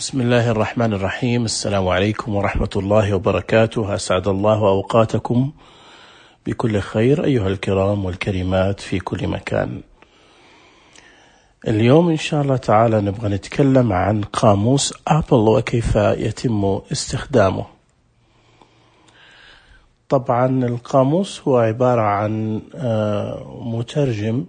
بسم الله الرحمن الرحيم. السلام عليكم ورحمة الله وبركاته. أسعد الله أوقاتكم بكل خير أيها الكرام والكريمات في كل مكان. اليوم إن شاء الله تعالى نبغى نتكلم عن قاموس أبل وكيف يتم استخدامه. طبعا القاموس هو عبارة عن مترجم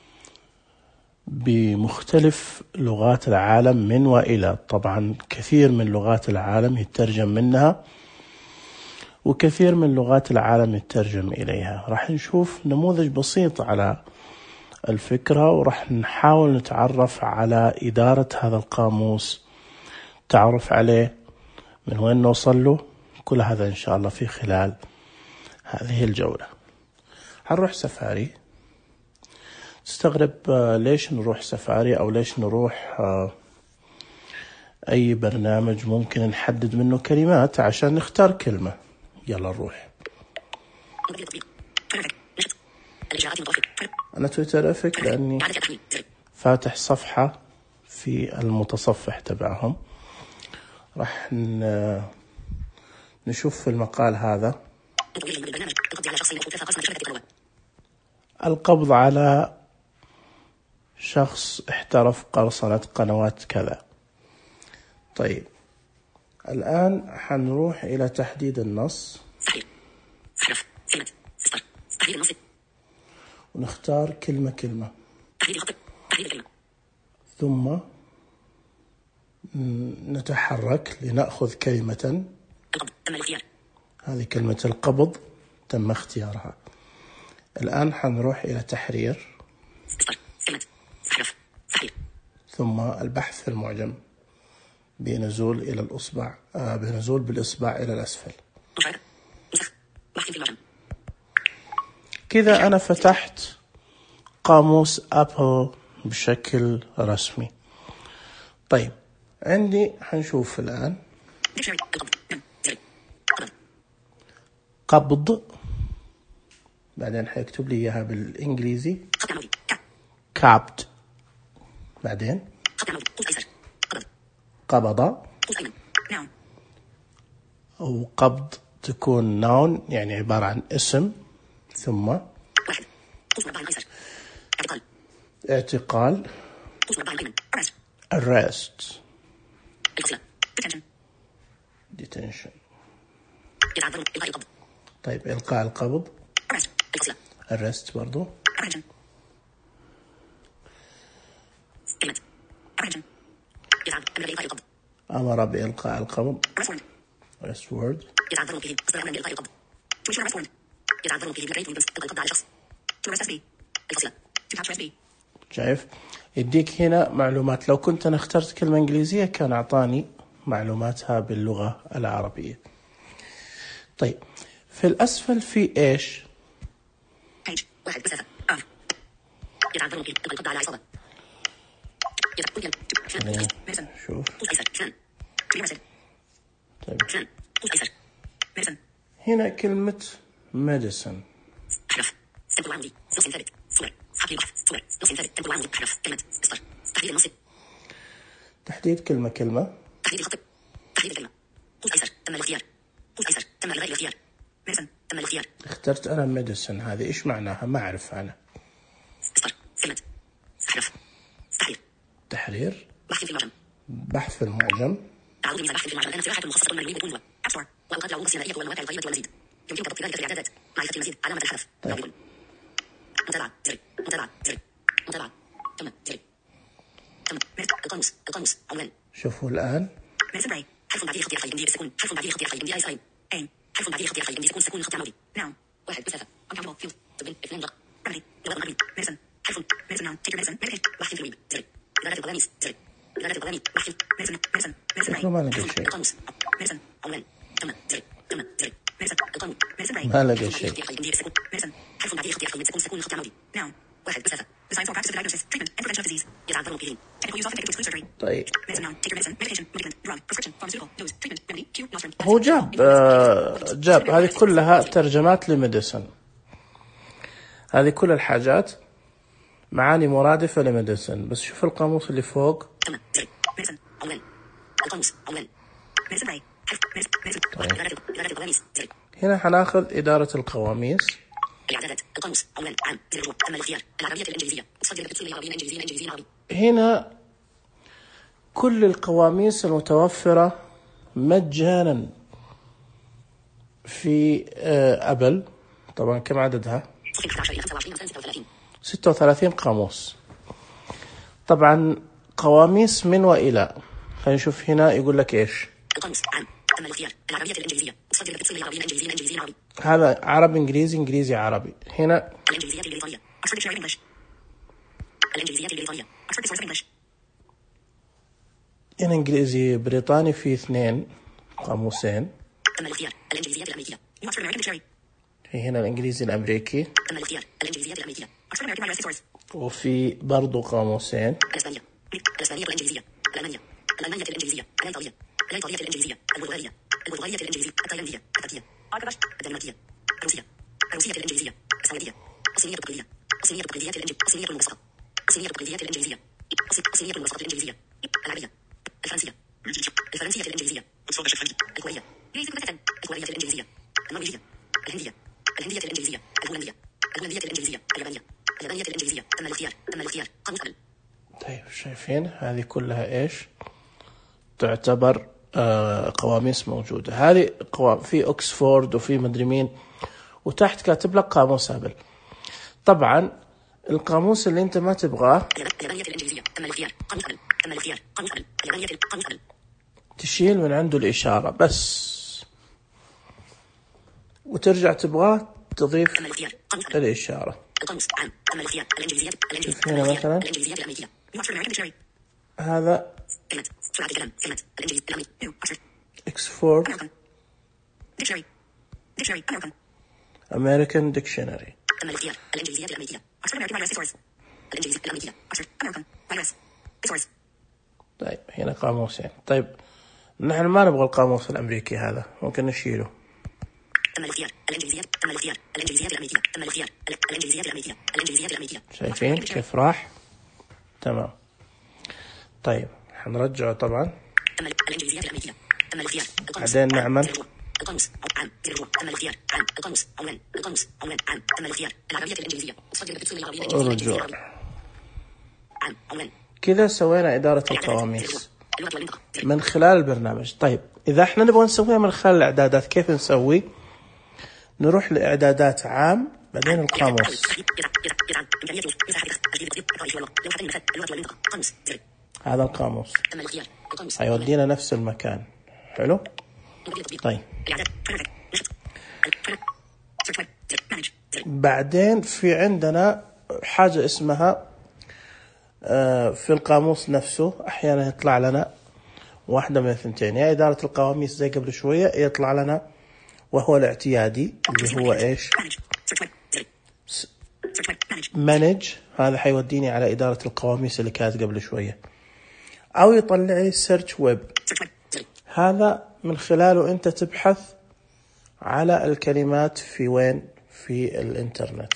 بمختلف لغات العالم من وإلى. طبعا كثير من لغات العالم يترجم منها وكثير من لغات العالم يترجم إليها. راح نشوف نموذج بسيط على الفكرة، وراح نحاول نتعرف على إدارة هذا القاموس، تعرف عليه، من وين نوصل له، كل هذا إن شاء الله في خلال هذه الجولة. هنروح سفاري. تستغرب ليش نروح سفاري أو ليش نروح أي برنامج ممكن نحدد منه كلمات عشان نختار كلمة. يلا نروح. أنا تويترافيك لأني فاتح صفحة في المتصفح تبعهم. راح نشوف في المقال هذا القبض على شخص احترف قرصنة قنوات كذا. طيب الآن حنروح إلى تحديد النص ونختار كلمة كلمة، ثم نتحرك لنأخذ كلمة. هذه كلمة القبض تم اختيارها. الآن حنروح إلى تحرير، ثم البحث في المعجم بنزول إلى الإصبع، بنزول بالإصبع إلى الأسفل. كذا أنا فتحت قاموس أبل بشكل رسمي. طيب عندي حنشوف الآن قبض، بعدين حيكتب لي إياها بالإنجليزي كابد، بعدين قبض أو قبض تكون نون يعني عبارة عن اسم، ثم اعتقال arrest detention. طيب إلقاء القبض arrest برضو. أمر بإلقاء القبض arrest word. شايف يديك هنا معلومات. لو كنت أنا اخترت كلمة إنجليزية كان أعطاني معلوماتها باللغة العربية. طيب في الأسفل في إيش؟ شوف. طيب. هنا كلمة medicine. تحديد كلمة كلمة. اخترت أنا medicine. هذه إيش معناها؟ ما أعرف أنا. تحرير. بحث في المعجم. شوفوا الآن ما لقى شيء. ما لقى شيء. طيب هو جاب هذه كلها ترجمات لميديسن. هذه كل الحاجات معاني مرادفة لميديسن. بس شوف القاموس اللي فوق هنا حناخذ إدارة القواميس. الإعدادات القاموس عنوان عام زر الرجوع تم الاختيار العربية الإنجليزية تصدر بالتسوية العربية إنجليزية عربي. هنا كل القواميس المتوفرة مجانا في أبل. طبعا كم عددها؟ 36 قاموس. طبعا قواميس من وإلى. خلينا نشوف هنا يقول لك إيش. القاموس عام تم الاختيار العربية الإنجليزية تصدر بالتسوية العربية إنجليزية عربي. هذا عربي إنجليزي إنجليزي عربي. هنا الإنجليزية البريطانية Oxford Dictionary of English. الإنجليزية البريطانية Oxford Dictionary of English. هنا إنجليزي بريطاني في 2 قاموسين. تم الاختيار الإنجليزية الأمريكية New Oxford American Dictionary. في هنا الإنجليزي الأمريكي. تم الاختيار الإنجليزية الأمريكية Oxford American Virus Source. وفي برضو قاموسين. الإسبانية الإنجليزية الألمانية الإنجليزية الإيطالية الإنجليزية البلغارية الإنجليزية التايلاندية التركية الدنماركية الروسية الإنجليزية السويدية الصينية التقليدية الصينية المبسطة الإنجليزية الإنجليزية العربية الفرنسية الإنجليزية الكورية الكورية الإنجليزية النرويجية الهندية الإنجليزية الهولندية الإنجليزية اليابانية الإنجليزية. تم الاختيار قاموس أبل. طيب شايفين هذه كلها إيش تعتبر قواميس موجودة. هذه في أكسفورد وفي مدري مين، وتحت كاتب لك قاموس أبل. طبعا القاموس اللي انت ما تبغاه تشيل من عنده الإشارة بس، وترجع تبغاه تضيف الإشارة. شوف هنا مثلا هذا Oxford American Dictionary. طيب هنا قاموسين. طيب نحن ما نبغى القاموس الأمريكي هذا، ممكن نشيله. شايفين كيف راح؟ تمام. طيب حنرجعه طبعا. بعدين نعمل القاموس عام تم الاختيار عام القاموس عنوان عنوان عام تم الاختيار العربية الإنجليزية رجوع. كذا سوينا إدارة القواميس من خلال البرنامج. طيب إذا احنا نبغى نسويها من خلال الإعدادات كيف نسوي؟ نروح لإعدادات عام بعدين القاموس. هذا القاموس هيودينا نفس المكان. حلو. طيب بعدين في عندنا حاجة اسمها في القاموس نفسه أحيانا يطلع لنا واحدة من الثنتين، يا إدارة القواميس زي قبل شوية يطلع لنا وهو الاعتيادي اللي هو إيش manage. هذا حيوديني على إدارة القواميس اللي كانت قبل شوية، أو يطلع لي search web. هذا من خلاله أنت تبحث على الكلمات في وين في الإنترنت.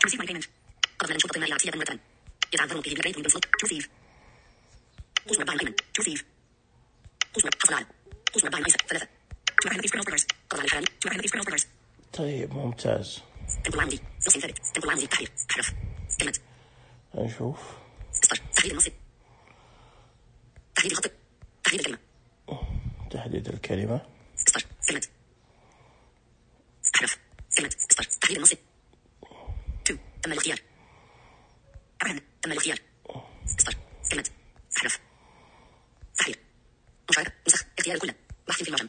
طيب ممتاز. نشوف تحديد الكلمة. تم الاختيار. تم الاختيار. كلمة حرف تحرير مشاركة نسخ اختيار كله بحث في المعجم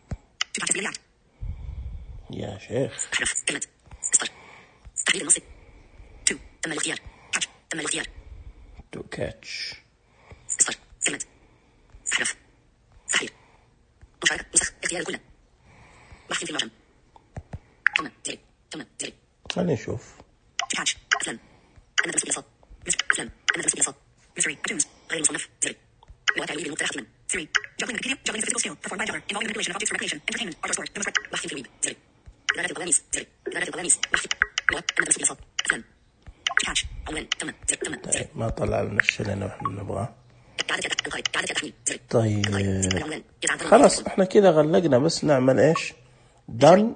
يا شيخ. حرف كلمة تحديد النص. تم الاختيار. تم الاختيار. to catch. كلمة حرف تحرير مشاركة نسخ اختيار كله بحث في المعجم. خلينا نشوف. أفلام أنا تمسك الأصوات أفلام أنا تمسك الأصوات mystery cartoons غير مصنف زري وتعويض المقترح تماما سري juggling Wikipedia juggling the physical scale performed by Jugger involving manipulation of objects for recreation entertainment art or sport demonstrate بحث في الويب زري إدارة القواميس زري إدارة القواميس بحث أنا تمسك الأصوات أفلام catch عنوان تم. طيب ما طلع لنا الشيء اللي نحن نبغاه. طيب خلاص احنا كده غلقنا، بس نعمل ايش؟ done،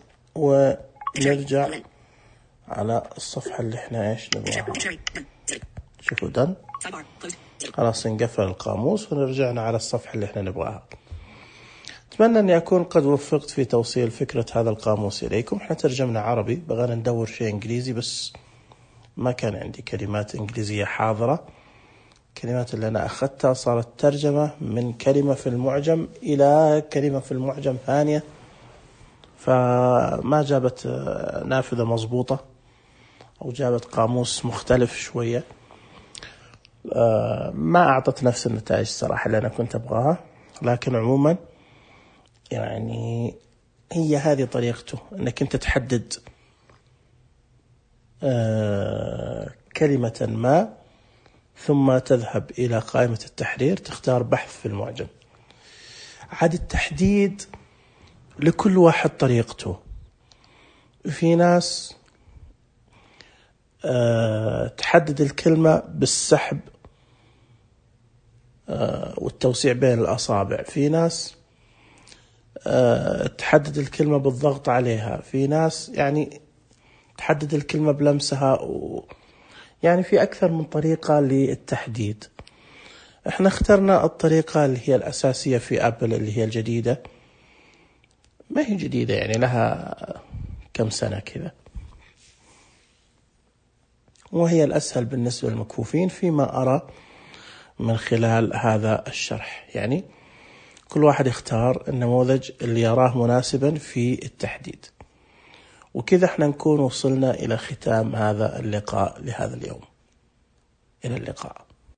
ونرجع على الصفحة اللي احنا ايش نبغاها. شوفوا done، خلاص نقفل القاموس ونرجعنا على الصفحة اللي احنا نبغاها. أتمنى أني أكون قد وفقت في توصيل فكرة هذا القاموس إليكم. احنا ترجمنا عربي، بغينا ندور شيء إنجليزي بس ما كان عندي كلمات إنجليزية حاضرة. الكلمات اللي أنا أخذتها صارت ترجمة من كلمة في المعجم إلى كلمة في المعجم ثانية، فما جابت نافذة مضبوطة أو جابت قاموس مختلف شوية. ما أعطت نفس النتائج صراحة اللي أنا كنت أبغاها، لكن عموما يعني هي هذه طريقته، أنك أنت تحدد كلمة ما ثم تذهب إلى قائمة التحرير، تختار بحث في المعجم. عاد التحديد لكل واحد طريقته. في ناس تحدد الكلمة بالسحب والتوسيع بين الأصابع، في ناس تحدد الكلمة بالضغط عليها، في ناس يعني تحدد الكلمة بلمسها، يعني في أكثر من طريقة للتحديد. احنا اخترنا الطريقة اللي هي الأساسية في أبل، اللي هي الجديدة، ما هي جديدة يعني لها كم سنة كذا، وهي الأسهل بالنسبة للمكفوفين فيما أرى من خلال هذا الشرح. يعني كل واحد يختار النموذج اللي يراه مناسبا في التحديد. وكذا احنا نكون وصلنا إلى ختام هذا اللقاء لهذا اليوم. إلى اللقاء.